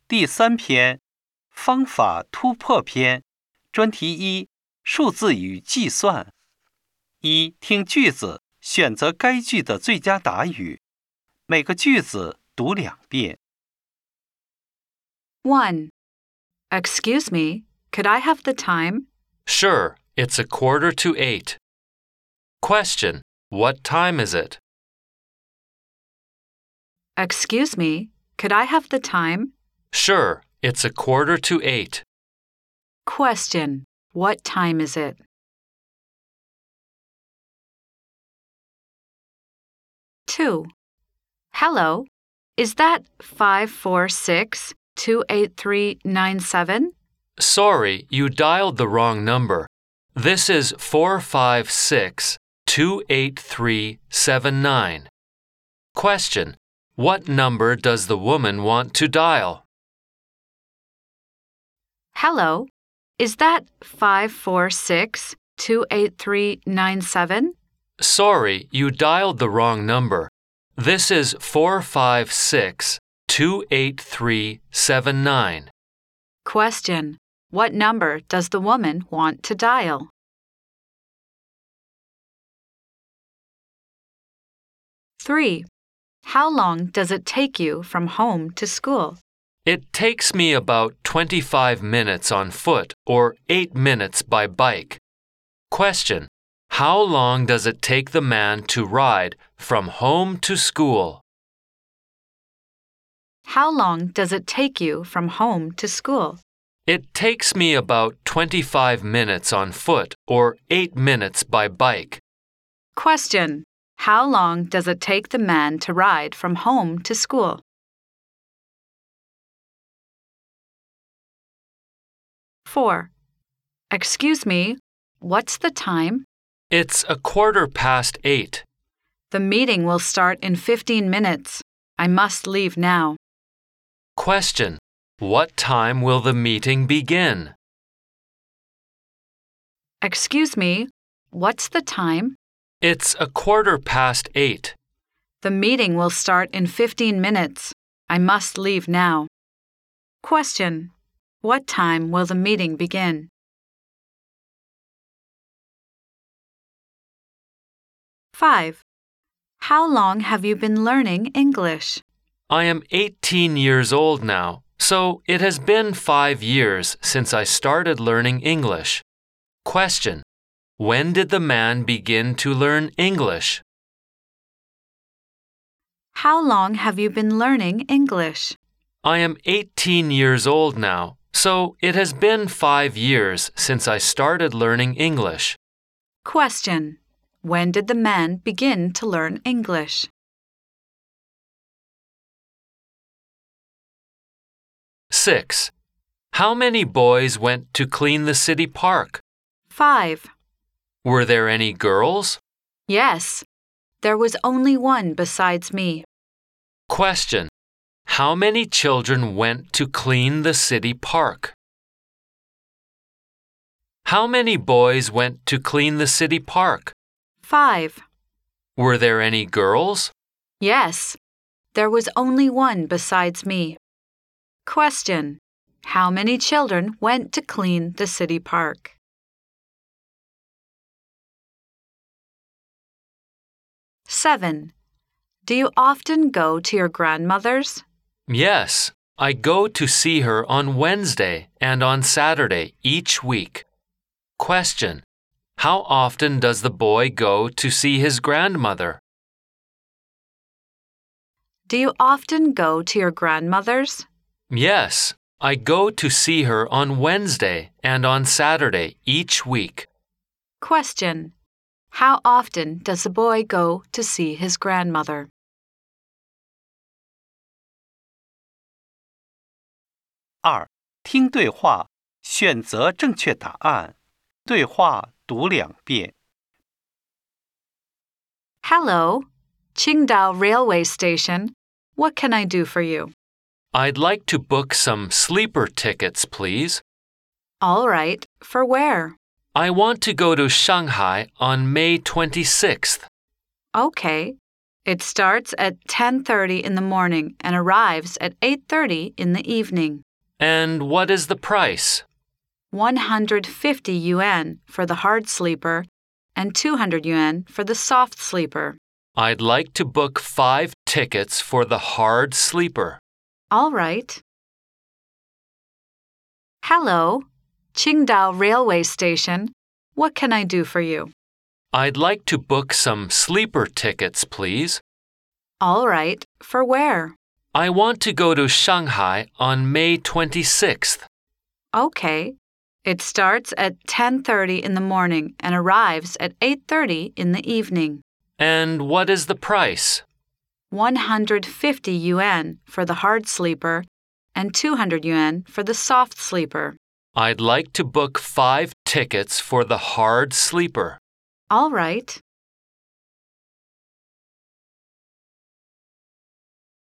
第3篇方法突破篇，专题1数字与计算。1听句子，选择该句的最佳答语，每个句子读2遍。 1. Excuse me, could I have the time? Sure, it's 7:45. Question, what time is it? Excuse me, could I have the time? Sure, it's 7:45. Question, what time is it? 2. Hello, is that 546-28397? Sorry, you dialed the wrong number. This is 456-28379. Question, what number does the woman want to dial? Hello, is that 546-28397? Sorry, you dialed the wrong number. This is 456-28379. Question, what number does the woman want to dial? 3. How long does it take you from home to school? It takes me about 25 minutes on foot or 8 minutes by bike. Question, how long does it take the man to ride from home to school? How long does it take you from home to school? It takes me about 25 minutes on foot or 8 minutes by bike. Question, how long does it take the man to ride from home to school? 4. Excuse me, what's the time? It's 8:15. The meeting will start in 15 minutes. I must leave now. Question, what time will the meeting begin? Excuse me, what's the time? It's 8:15. The meeting will start in 15 minutes. I must leave now. Question, what time will the meeting begin? 5. How long have you been learning English? I am 18 years old now, so it has been 5 years since I started learning English. Question, when did the man begin to learn English? How long have you been learning English? I am 18 years old now, so it has been 5 years since I started learning English. Question, when did the man begin to learn English? 6. How many boys went to clean the city park? 5. Were there any girls? Yes, there was only one besides me. Question, how many children went to clean the city park? How many boys went to clean the city park? 5. Were there any girls? Yes, there was only one besides me. Question, how many children went to clean the city park? 7. Do you often go to your grandmother's? Yes, I go to see her on Wednesday and on Saturday each week. Question, how often does the boy go to see his grandmother? Do you often go to your grandmother's? Yes, I go to see her on Wednesday and on Saturday each week. Question, how often does the boy go to see his grandmother? 2听对话，选择正确答案。对话读2遍。 Hello, Qingdao Railway Station. What can I do for you? I'd like to book some sleeper tickets, please. All right, for where? I want to go to Shanghai on May 26th. Okay. It starts at 10:30 in the morning and arrives at 8:30 in the evening. And what is the price? 150 yuan for the hard sleeper and 200 yuan for the soft sleeper. I'd like to book 5 tickets for the hard sleeper. All right. Hello, Qingdao Railway Station. What can I do for you? I'd like to book some sleeper tickets, please. All right. For where? I want to go to Shanghai on May 26th. Okay. It starts at 10:30 in the morning and arrives at 8:30 in the evening. And what is the price? 150 yuan for the hard sleeper and 200 yuan for the soft sleeper. I'd like to book 5 tickets for the hard sleeper. All right.